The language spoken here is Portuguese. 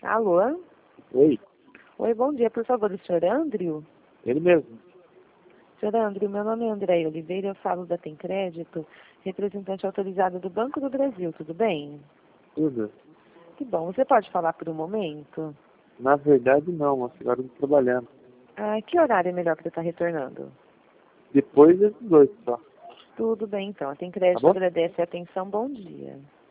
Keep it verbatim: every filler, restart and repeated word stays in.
Alô? Oi, Oi, bom dia. Por favor, o senhor Andrew? ele mesmo. Senhor Andrew, meu nome é André Oliveira, eu falo da Tem Crédito, representante autorizado do Banco do Brasil, tudo bem? Tudo. Que bom. Você pode falar por um momento? Na verdade, não, mas agora eu tô trabalhando. Ah, que horário é melhor para estar retornando? Depois desses dois só, Tudo bem, então. A Tem tá Crédito bom? agradece a atenção. Bom dia.